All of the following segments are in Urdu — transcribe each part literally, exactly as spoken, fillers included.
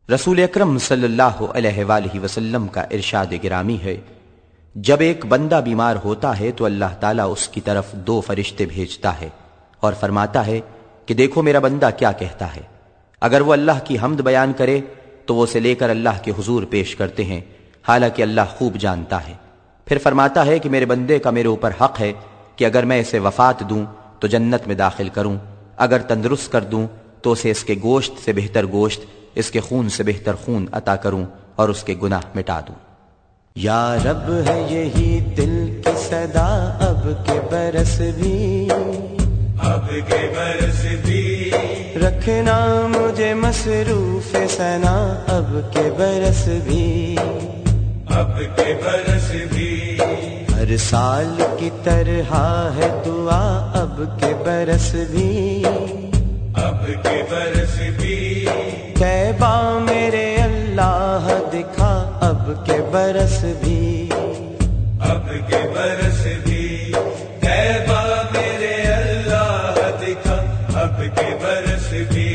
رسول اکرم صلی اللہ علیہ وآلہ وسلم کا ارشاد گرامی ہے، جب ایک بندہ بیمار ہوتا ہے تو اللہ تعالیٰ اس کی طرف دو فرشتے بھیجتا ہے اور فرماتا ہے کہ دیکھو میرا بندہ کیا کہتا ہے۔ اگر وہ اللہ کی حمد بیان کرے تو وہ اسے لے کر اللہ کے حضور پیش کرتے ہیں، حالانکہ اللہ خوب جانتا ہے۔ پھر فرماتا ہے کہ میرے بندے کا میرے اوپر حق ہے کہ اگر میں اسے وفات دوں تو جنت میں داخل کروں، اگر تندرست کر دوں تو اسے اس کے گوشت سے بہتر گوشت، اس کے خون سے بہتر خون عطا کروں اور اس کے گناہ مٹا دوں۔ یا رب ہے یہی دل کی صدا، اب کے برس بھی اب کے برس بھی رکھنا مجھے مصروف ثنا، اب کے برس بھی اب کے برس بھی ہر سال کی طرح ہے دعا، اب کے برس بھی اب کے برس بھی کعبہ میرے اللہ دکھا، اب کے برس بھی اب کے برس بھی کعبہ میرے اللہ دکھا، اب کے برس بھی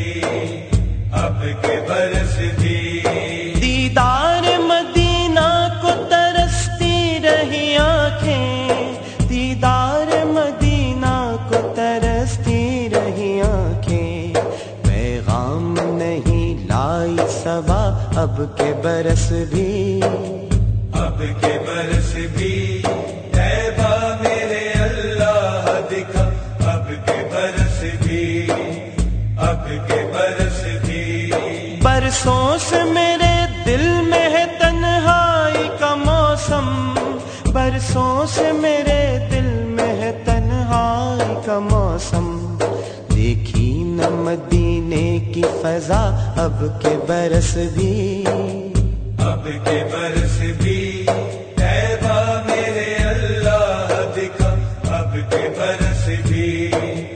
اب کے برس بھی دیدار مدینہ کو ترستی رہی آنکھیں، دیدار مدینہ کو ترستی رہی آنکھیں، پیغام نہیں لائی صبا، اب کے برس بھی اب کے برس بھی کعبہ میرے اللہ دکھا، اب کے برس بھی اب کے برس بھی برسوں سے میرے دل میں ہے تنہائی کا موسم، برسوں سے میرے دل میں ہے تنہائی کا موسم، دیکھی نہ مدینے کی فضا، اب کے برس بھی اب کے برس بھی کعبہ میرے اللہ دکھا، اب کے برس بھی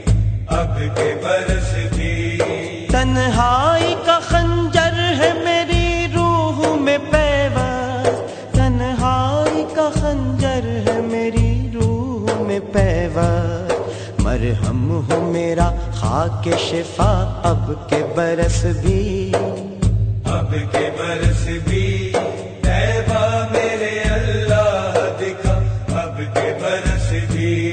اب کے برس بھی تنہائی کا خنجر ہے میری روح میں پیوست، تنہائی کا خنجر ہے میری روح میں پیوست، مرہم ہو میرا خاک شفا، اب کے برس بھی اب کے برس بھی کعبہ میرے اللہ دکھا، اب کے برس بھی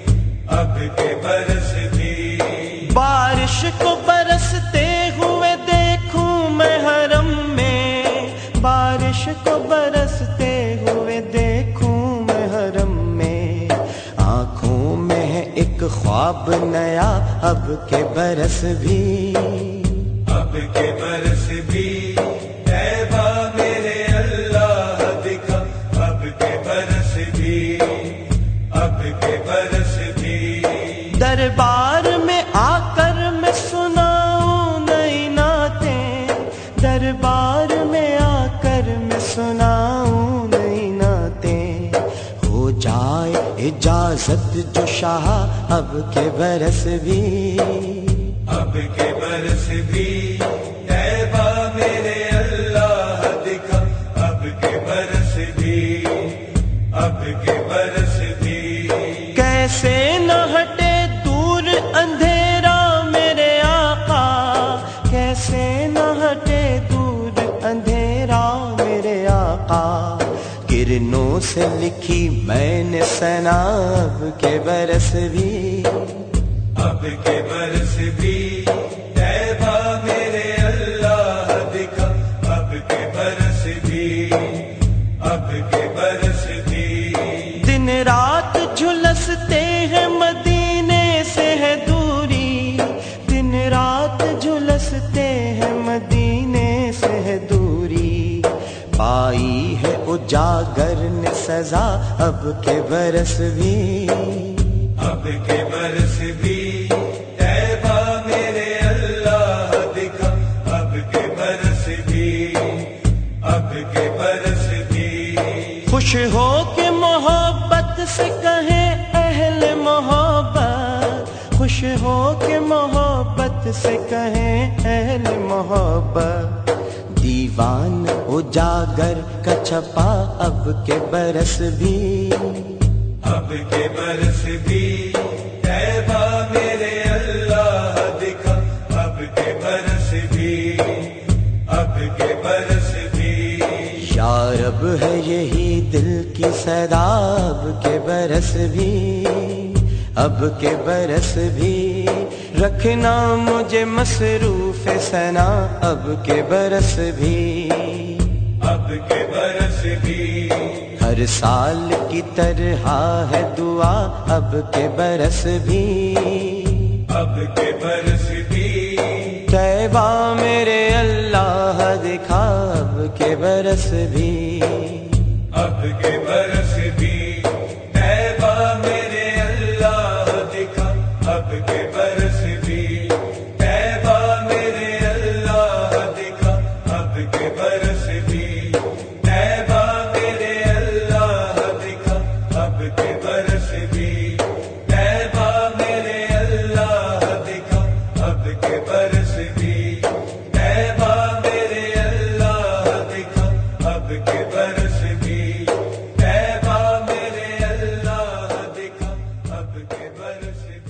اب کے برس بھی بارش کو برستے ہوئے دیکھوں میں حرم میں، بارش کو برستے ہوئے دیکھوں میں حرم میں، آنکھوں میں ہے ایک خواب نیا، اب کے برس بھی اب کے برس بھی کعبہ میرے اللہ دکھا، اب کے برس بھی اب کے برس بھی دربار میں آ کر میں سناؤں نئی نعتیں، دربار میں آ کر میں سناؤں نئی نعتیں، ہو جائے اجازت جو شاہ، اب کے برس بھی اب کے برس بھی کعبہ میرے اللہ دکھا، اب کے برس بھی اب کے برس بھی کیسے نہ ہٹے دور اندھیرا میرے آقا، کیسے نہ ہٹے دور اندھیرا میرے آقا، کرنوں سے لکھی میں نے ثنا، اب کے برس بھی اب کے برس بھی کعبہ میرے اللہ دکھا، اب کے برس بھی اب کے برس بھی دن رات جھلستے ہیں مدینے سے ہے دوری، دن رات جھلستے ہیں مدینے سے ہے دوری، پائی ہے اجاگر نے سزا، اب کے برس بھی اب کے برس بھی کعبہ میرے اللہ دکھا، اب کے برس بھی اب کے برس بھی خوش ہو کے محبت سے کہیں اہل محبت، خوش ہو کے محبت سے کہیں اہل محبت، دیوان اجاگر کا چھپا، اب کے برس بھی اب کے برس بھی کعبہ میرے اللہ دکھا، اب کے برس بھی اب کے برس بھی یا رب ہے یہی دل کی صدا اب کے برس بھی اب کے برس بھی رکھنا مجھے مصروف ثنا اب کے برس بھی اب کے برس بھی ہر سال کی طرح ہے دعا اب کے برس بھی اب کے برس بھی طیبہ میرے اللہ دکھا اب کے برس بھی اب کے برس بھی طیبہ میرے اللہ دکھا اب کے برس بھی طیبہ میرے اللہ دکھا اب کے برس بھی طیبہ میرے اللہ دکھا اب کے برس بھی طیبہ میرے اللہ دکھا اب کے برس بھی طیبہ میرے اللہ دکھا اب کے برس بھی طیبہ میرے اللہ دکھا اب کے برس بھی